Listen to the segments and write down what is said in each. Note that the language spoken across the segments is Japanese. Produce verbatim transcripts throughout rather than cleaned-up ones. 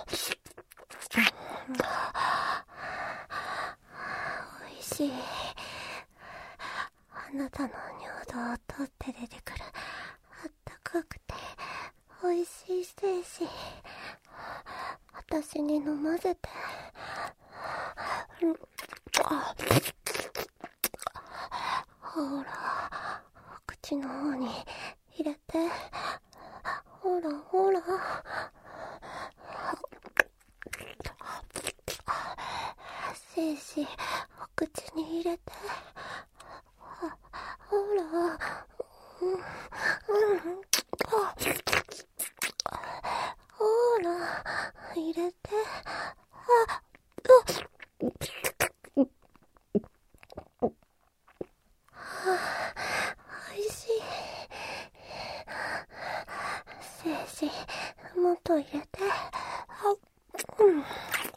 おいしい。あなたの尿道を通って出てくるあったかくておいしい精子、私に飲ませて。ほら、口の方に入れて。ほらほら、精子お口に入れて。ほら、うん、うん、ほら入れて。あ、おいしい。精子もっと入れて。あ、うん、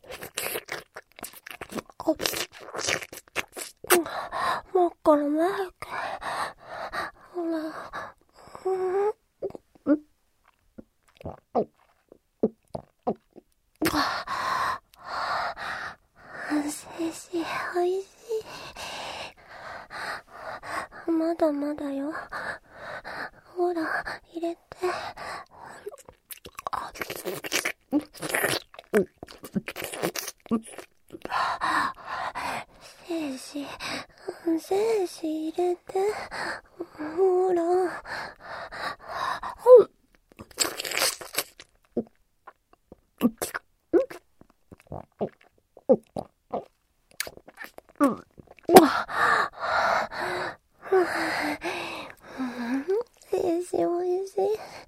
もっからも早く。ほら、うん、精子おいしい。まだまだよ。ほら入れて。精子、精子入れて。ほら。精子おいしい。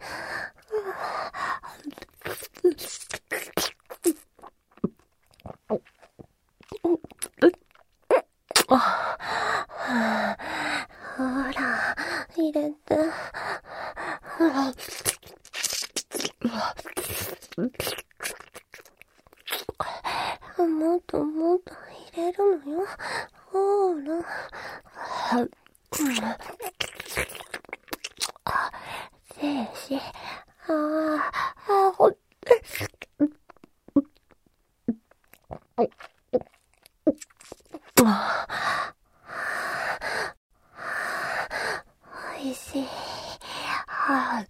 ほら入れて。もっともっと入れるのよ。ほら。精子、あーあー、ほっおいしい。は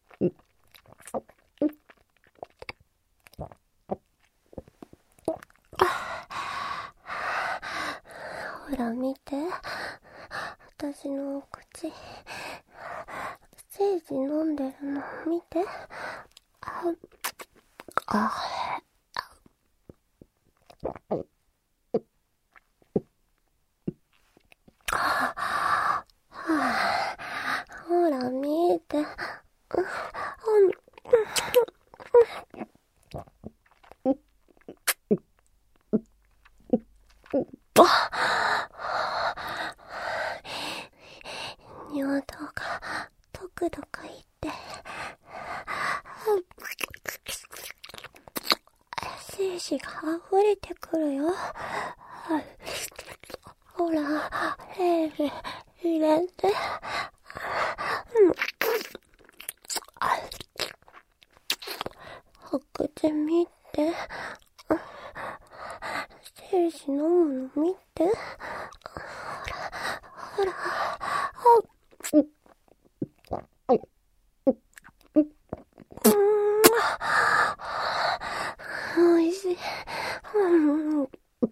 ほら見て、私のお口、精子飲んでるの見て。ああ、ほら見て。うん尿道がドクドクいって、精子が溢れてくるよ。ほら、精子入れて。お口見て。精子飲むの見て。ほら、ほら。おいしい。うん、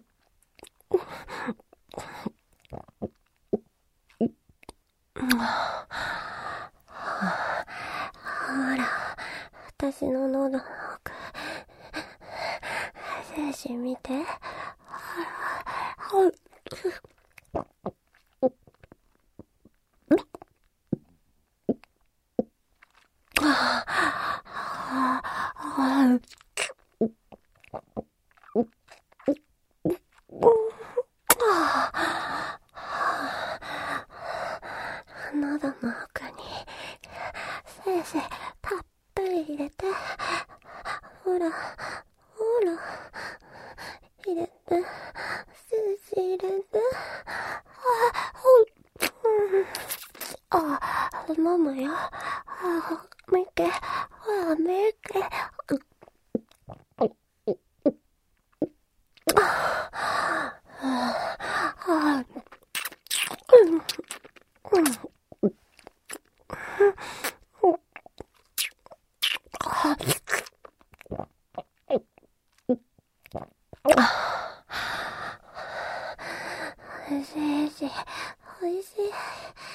ほら、私の喉の奥、精子見て。ほら、喉の奥に精子たっぷり入れて。ほらほら入れて、精子入れて。あ、ほん、あ、飲むよ。あ、見て、ほら見て。 しいし、美味しい。